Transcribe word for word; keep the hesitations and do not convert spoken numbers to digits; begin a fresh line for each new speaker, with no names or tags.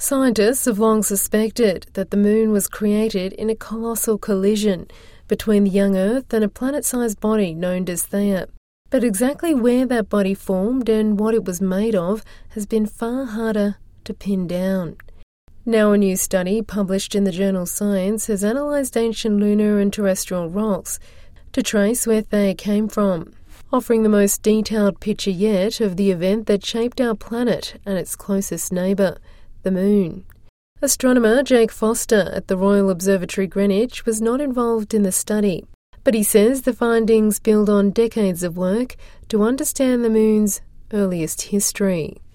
Scientists have long suspected that the Moon was created in a colossal collision between the young Earth and a planet-sized body known as Theia. But exactly where that body formed and what it was made of has been far harder to pin down. Now a new study published in the journal Science has analysed ancient lunar and terrestrial rocks to trace where Theia came from, offering the most detailed picture yet of the event that shaped our planet and its closest neighbour, the Moon. Astronomer Jake Foster at the Royal Observatory Greenwich was not involved in the study, but he says the findings build on decades of work to understand the Moon's earliest history.